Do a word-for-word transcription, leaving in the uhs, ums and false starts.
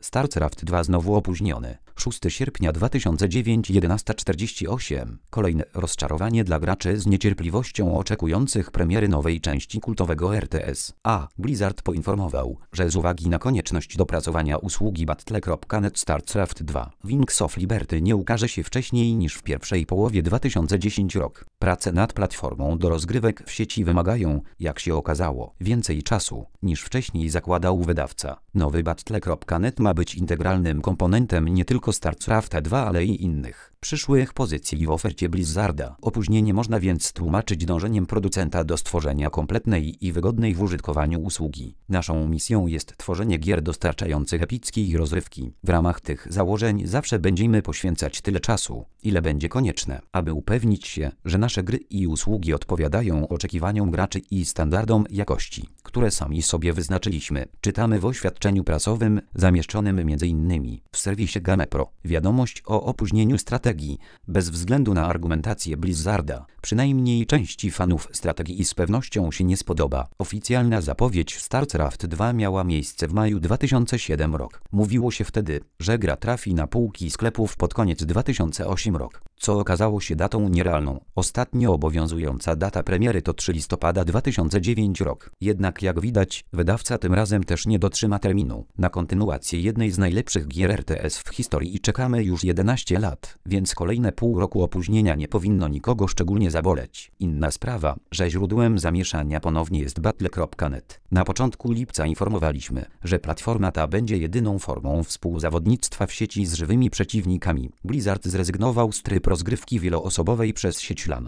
StarCraft dwa znowu opóźniony. szóstego sierpnia dwa tysiące dziewięć, jedenaста czterdzieści osiem. Kolejne rozczarowanie dla graczy z niecierpliwością oczekujących premiery nowej części kultowego R T S. A. Blizzard poinformował, że z uwagi na konieczność dopracowania usługi Battle kropka net StarCraft dwa Wings of Liberty nie ukaże się wcześniej niż w pierwszej połowie dwa tysiące dziesiątego roku. Prace nad platformą do rozgrywek w sieci wymagają, jak się okazało, więcej czasu, niż wcześniej zakładał wydawca. Nowy Battle kropka net ma być integralnym komponentem nie tylko StarCrafta dwa, ale i innych przyszłych pozycji w ofercie Blizzarda. Opóźnienie można więc tłumaczyć dążeniem producenta do stworzenia kompletnej i wygodnej w użytkowaniu usługi. Naszą misją jest tworzenie gier dostarczających epickiej rozrywki. W ramach tych założeń zawsze będziemy poświęcać tyle czasu, ile będzie konieczne, aby upewnić się, że nasze gry i usługi odpowiadają oczekiwaniom graczy i standardom jakości, które sami sobie wyznaczyliśmy. Czytamy w oświadczeniu prasowym zamieszczonym między innymi w serwisie GamePro. Wiadomość o opóźnieniu strategii. Bez względu na argumentację Blizzarda, przynajmniej części fanów strategii z pewnością się nie spodoba. Oficjalna zapowiedź StarCraft dwa miała miejsce w maju dwa tysiące siódmego roku. Mówiło się wtedy, że gra trafi na półki sklepów pod koniec dwa tysiące ósmego roku, co okazało się datą nierealną. Ostatnio obowiązująca data premiery to trzeciego listopada dwa tysiące dziewiątego roku. Jednak jak widać, wydawca tym razem też nie dotrzyma terminu. Na kontynuację jednej z najlepszych gier R T S w historii i czekamy już jedenaście lat, więc kolejne pół roku opóźnienia nie powinno nikogo szczególnie zaboleć. Inna sprawa, że źródłem zamieszania ponownie jest Battle kropka net. Na początku lipca informowaliśmy, że platforma ta będzie jedyną formą współzawodnictwa w sieci z żywymi przeciwnikami. Blizzard zrezygnował z tryb rozgrywki wieloosobowej przez sieć LAN.